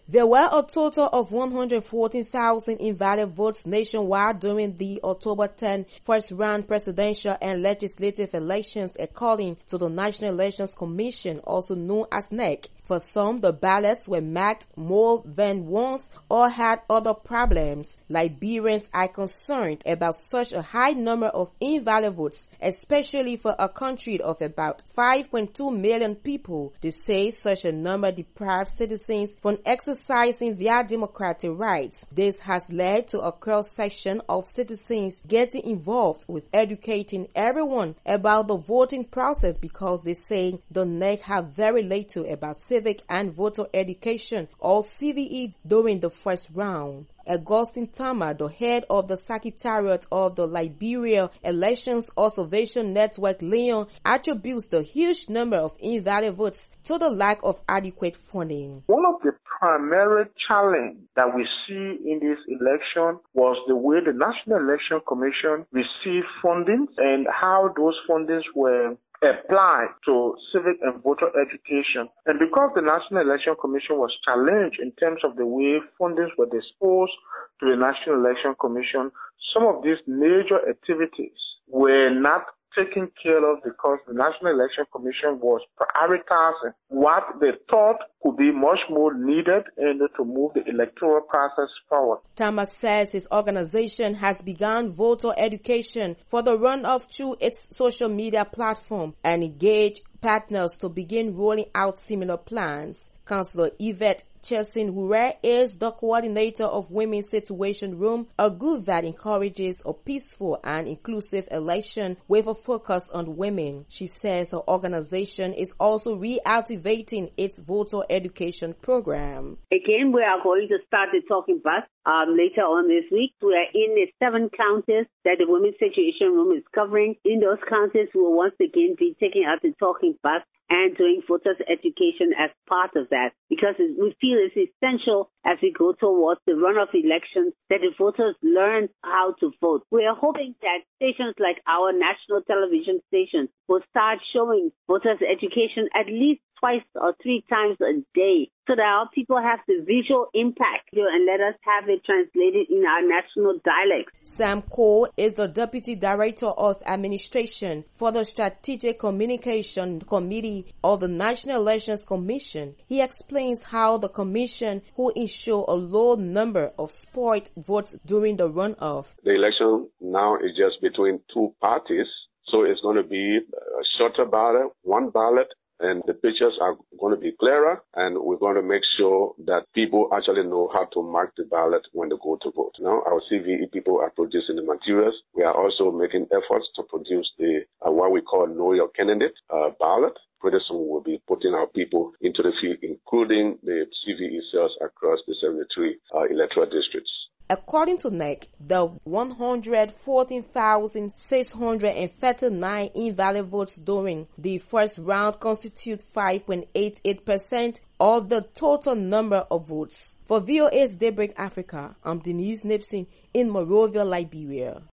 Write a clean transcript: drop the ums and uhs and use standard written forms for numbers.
There were a total of 114,000 invalid votes nationwide during the October 10 first-round presidential and legislative elections, according to the National Elections Commission, also known as NEC. For some, the ballots were marked more than once or had other problems. Liberians are concerned about such a high number of invalid votes, especially for a country of about 5.2 million people. They say such a number deprives citizens from exercising their democratic rights. This has led to a cross-section of citizens getting involved with educating everyone about the voting process because they say the NEC have very little about civic and voter education or CVE during the first round. Augustine Tama, the head of the Secretariat of the Liberia Elections Observation Network, Leon, attributes the huge number of invalid votes to the lack of adequate funding. One of the primary challenges that we see in this election was the way the National Election Commission received funding and how those fundings were applied to civic and voter education. And because the National Election Commission was challenged in terms of the way fundings were disposed to the National Election Commission, some of these major activities were not taken care of because the National Election Commission was prioritizing what they thought could be much more needed in order to move the electoral process forward. Thomas says his organization has begun voter education for the runoff through its social media platform and engaged partners to begin rolling out similar plans. Councillor Yvette Chesin-Hure is the coordinator of Women's Situation Room, a group that encourages a peaceful and inclusive election with a focus on women. She says her organization is also reactivating its voter education program. Again, we are going to start the talking bus later on this week. We are in the 7 counties that the Women's Situation Room is covering. In those counties, we will once again be taking out the talking bus and doing voters education as part of that, because we feel it's essential as we go towards the runoff elections that the voters learn how to vote. We are hoping that stations like our national television station will start showing voters education at least twice or 3 times a day so that our people have the visual impact and let us have it translated in our national dialects. Sam Cole is the Deputy Director of Administration for the Strategic Communication Committee of the National Elections Commission. He explains how the commission will ensure a low number of spoiled votes during the runoff. The election now is just between 2 parties, so it's going to be a shorter ballot, 1 ballot, and the pictures are going to be clearer, and we're going to make sure that people actually know how to mark the ballot when they go to vote. Now, our CVE people are producing the materials. We are also making efforts to produce the what we call Know Your Candidate ballot. Pretty soon we'll be putting our people into the field, including the CVE cells across the 73 electoral districts. According to NEC, the 114,639 invalid votes during the first round constitute 5.88% of the total number of votes. For VOA's Daybreak Africa, I'm Denise Nipson in Monrovia, Liberia.